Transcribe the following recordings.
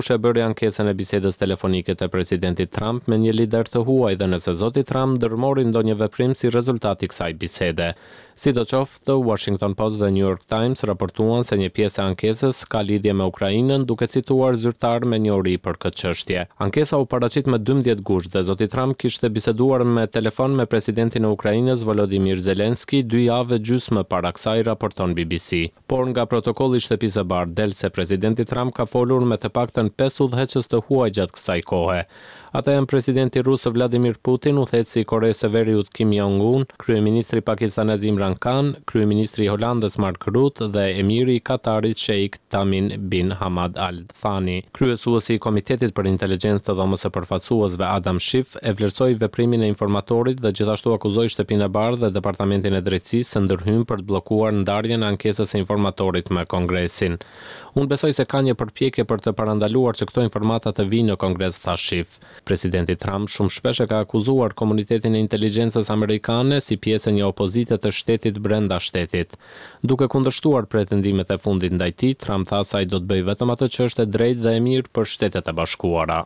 Bëri ankesën e bisedës telefonike të presidentit Trump me një lider të huaj dhe nëse zoti Trump ndërmori ndonjë veprim si rezultat i kësaj bisede. Sidoqoftë, Washington Post dhe New York Times raportuan se një pjesë e ankesës ka lidhje me Ukrainën, duke cituar zyrtar me njohuri për këtë çështje. Ankesa u paraqit me 12 gusht dhe zoti Trump kishte biseduar me telefon me presidentin e Ukrainës Volodymyr Zelensky 2 javë gjysmë para kësaj, raporton BBC. Por nga protokolli i shtëpisë së bardhë del se presidenti Trump ka folur me të paktën 5 udhëheqës të huaj gjatë kësaj kohe. Ata janë presidenti rus Vladimir Putin, udhëheqësi i Koreas së Veriut Kim Jong-un, kryeministri pakistanez Imran Khan, kryeministri i Holandës Mark Rutte dhe emiri i Katarit Sheikh Tamim bin Hamad Al Thani. Kryesuesi i Komitetit për Inteligjencë të Dhomës së Përfaqësuesve Adam Schiff e vlerësoi veprimin e informatorit dhe gjithashtu akuzoi Shtëpinë e Bardhë dhe Departamentin e Drejtësisë së ndërhyjnë për të bllokuar ndarjen e ankesës së informatorit me Kongresin. Unë besoj se ka një përpjekje për të parandaluar që këto informata të vinë në Kongres, tha Schiff. Presidenti Trump shumë shpesh e ka akuzuar komunitetin e inteligjencës amerikane si pjesë e një opozite të shtetit brenda shtetit. Duke kundërshtuar pretendimet e fundit ndaj tij, Trump tha se ai do të bëjë vetëm atë që është e drejtë dhe e mirë për Shtetet e Bashkuara.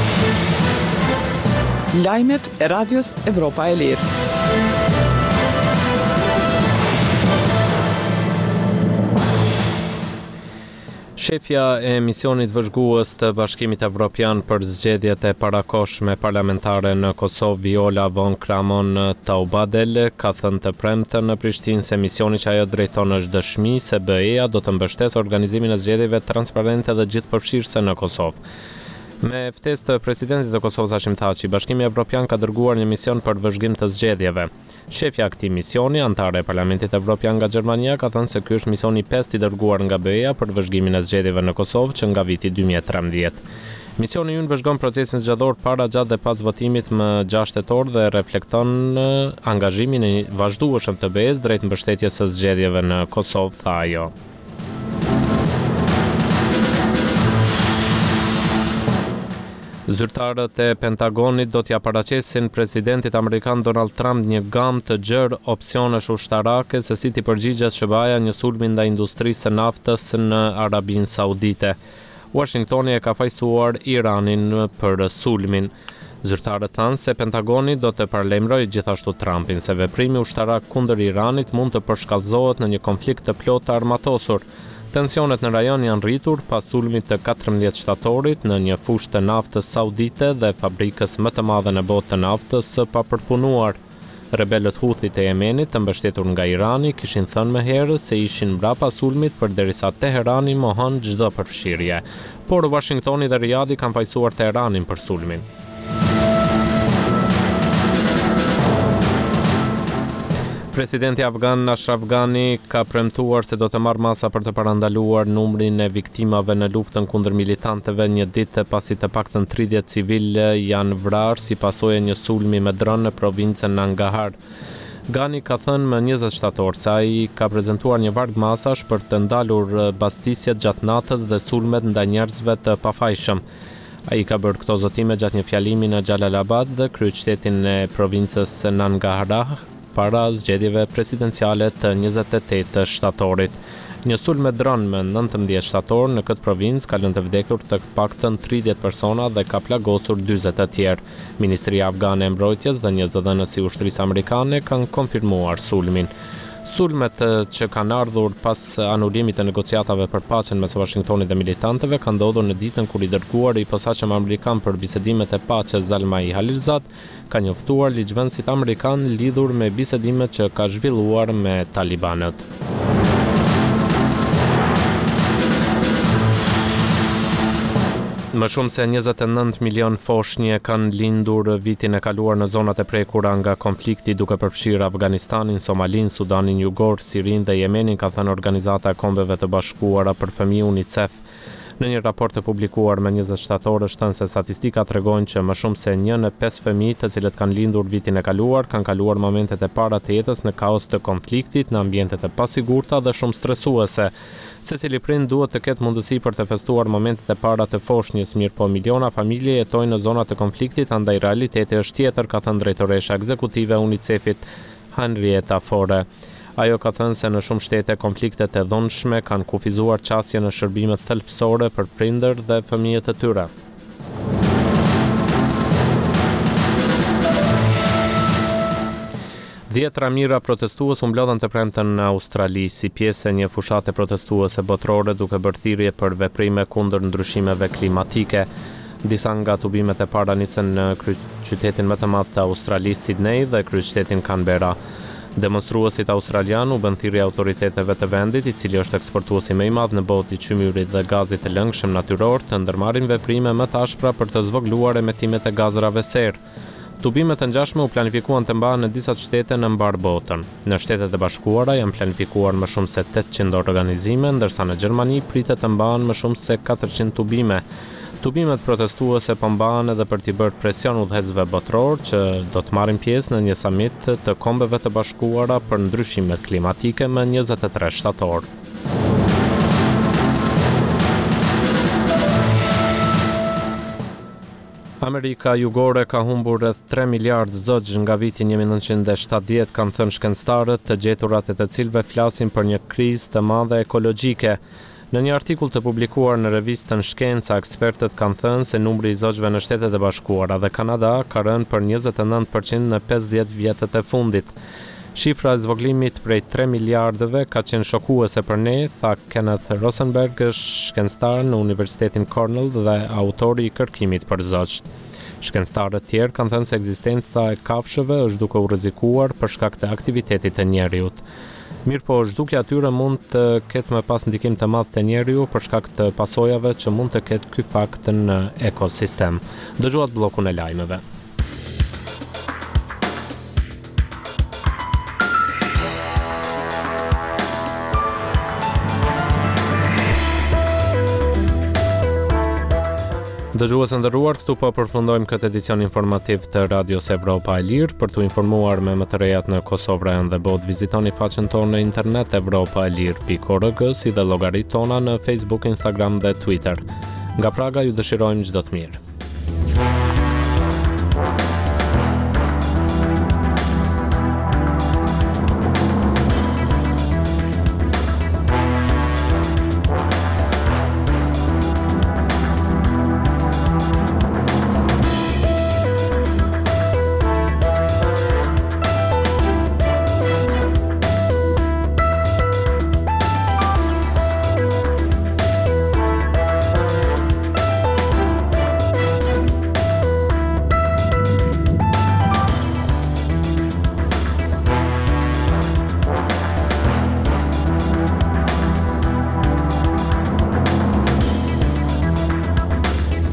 Lajmet e Radios Evropa e Lirë. Shefja e misionit vëzhgues të Bashkimit Evropian për zgjedhjet e parakohshme parlamentare në Kosovë, Viola von Kramon Taubadel, ka thënë të premten në Prishtinë se misioni që ajo drejton është dëshmi se BE-ja do të mbështesë organizimin e zgjedhjeve transparente dhe gjithëpërfshirëse në Kosovë. Me ftesë të presidentit të Kosovës Hashim Thaçi, Bashkimi Evropian ka dërguar një mision për vëzhgim të zgjedhjeve. Shefja e këtij misioni, antare e Parlamentit Evropian nga Gjermania, ka thënë se ky është misioni i 5 i dërguar nga BE-ja për vëzhgimin e zgjedhjeve në Kosovë që nga viti 2013. Misioni ynë vëzhgon procesin zgjedhor para, gjatë dhe pas votimit më 6 tetor dhe reflekton angazhimin e vazhdueshëm të BE-s drejt mbështetjes së zgjedhjeve në Kosovë, tha ajo. Zyrtarët e Pentagonit do t'ja paraqesin presidentit amerikan Donald Trump një gamë të gjerë opsionesh ushtarake se si t'i përgjigjet SBA-ja një sulmi ndaj industrisë së naftës në Arabinë Saudite. Washingtoni e ka fajsuar Iranin për sulmin. Zyrtarët thanë se Pentagoni do të paralajmërojë gjithashtu Trumpin se veprimi ushtarak kundër Iranit mund të përshkallëzohet në një konflikt të plotë armatosur. Tensionet në rajon janë rritur pas sulmit të 14 shtatorit në një fushë të naftës saudite dhe fabrikës më të madhe në botë të naftës së papërpunuar. Rebelët Houthit e Yemenit, të mbështetur nga Irani, kishin thënë më herët se ishin mbrapa sulmit përderisa Teherani mohon çdo përfshirje. Por Washingtoni dhe Riyadhi kanë fajsuar Teheranin për sulmin. Presidenti afgan Ashraf Ghani ka premtuar se do të marrë masa për të parandaluar numrin e viktimave në luftën kundër militantëve një ditë pasi të paktën 30 civilë janë vrarë si pasojë e një sulmi me dron në provincën Nangarhar. Ghani ka thënë më 20 shtator se ai ka prezantuar një varg masash për të ndalur bastisjet gjatë natës dhe sulmet ndaj njerëzve të pafajshëm. Ai ka bërë këto zotime gjatë një fjalimi në Jalalabad dhe kryeqytetin e provincës Nangarhar para zgjedhjeve presidenciale të 28 shtatorit. Një sulm me dron me 19 shtator në këtë provincë ka lënë të vdekur të paktën 30 persona dhe ka plagosur 40 të tjerë. Ministria afgane e mbrojtjes dhe një zëdhënës i ushtrisë amerikane kanë konfirmuar sulmin. Sulmet që kanë ardhur pas anulimit të negociatave për paqen mes Washingtonit dhe militantëve kanë ndodhur në ditën kur i dërguari i posaçëm amerikan për bisedimet e paqes Zalmay Khalilzad ka njoftuar ligjvënësit amerikan lidhur me bisedimet që ka zhvilluar me talibanët. Më shumë se 29 milion foshnje kanë lindur vitin e kaluar në zonat e prekura nga konflikti duke përfshirë Afganistanin, Somalinë, Sudanin Jugor, Sirinë dhe Yemenin, ka thënë Organizata e Kombeve të Bashkuara për Fëmijë UNICEF. Në një raport të publikuar me 20 shtator thënë se statistikat tregojnë që më shumë se 1 në 5 fëmijë të cilët kanë lindur vitin e kaluar kanë kaluar momentet e para të jetës në kaos të konfliktit, në ambientet e pasigurta dhe shumë stresuese. Secili prind duhet të ketë mundësi për të festuar momentet e para të foshnjës, mirë po miliona familje jetojnë në zonat të konfliktit, andaj realiteti është tjetër, ka thënë drejtoresha ekzekutive e UNICEF-it Henrietta Fore. Ajo ka thënë se në shumë shtete konfliktet e dhunshme kanë kufizuar qasje në shërbimet thelbësore për prindër dhe fëmijët e tyre. Dhjetra mijëra protestues u mblodhen të premten në Australi si pjesë e një fushate protestuese botërore duke bërë thirrje për veprime kundër ndryshimeve klimatike. Disa nga tubimet e para nisën në qytetin më të madh të Australisë, Sydney, dhe kryeqytetin Canberra. Demonstruesit australian u bën thirrje autoriteteve të vendit, i cili është eksportuesi më i madh në botë i qymyrit dhe gazit të lëngshëm natyror, të ndërmarrin veprime më të ashpra për të zvogëluar emetimet e gazrave serë. Tubimet e ngjashme u planifikuan të mbahen në disa shtete në mbar botën. Në Shtetet e Bashkuara janë planifikuar më shumë se 800 organizime, ndërsa në Gjermani pritet të mbahen më shumë se 400 tubime. Tubimet protestuese po mbahen edhe për t'i bërë presion udhëheqësve botror që do të marrin pjesë në një samit të Kombeve të Bashkuara për ndryshimet klimatike më 23 shtator. Amerika Jugore ka humbur rreth 3 miliardë zogj nga viti 1970, kanë thënë shkencëtarët, të gjeturat e të cilëve flasin për një krizë të madhe ekologjike. Në një artikull të publikuar në revistën Shkenca, ekspertët kanë thënë se numri i zogjve në Shtetet e Bashkuara dhe Kanada ka rënë për 29% në 50 vjetët e fundit. Shifra e zvoglimit prej 3 miliardëve ka qenë shokuese për ne, tha Kenneth Rosenberg, shkencëtar në Universitetin Cornell dhe autori i kërkimit për zogjt. Shkencëtarët tjerë kanë thënë se ekzistenca e kafshëve është duke u rrezikuar për shkak të aktivitetit të njerëzit. Mirëpo zhdukja e tyre mund të ketë më pas ndikim të madh te njeriu për shkak të pasojave që mund të ketë ky fakt në ekosistem. Dëgjuat bllokun e lajmeve. Dëgjues nderuar, këtu po përfundojmë këtë edicion informativ të Radios Evropa e Lirë. Për t'u informuar me më të rejat në Kosovë dhe botë, vizitoni faqen tonë në internet evropaelir.org, si dhe llogaritë tona në Facebook, Instagram dhe Twitter. Nga Praga ju dëshirojmë çdo të mirë.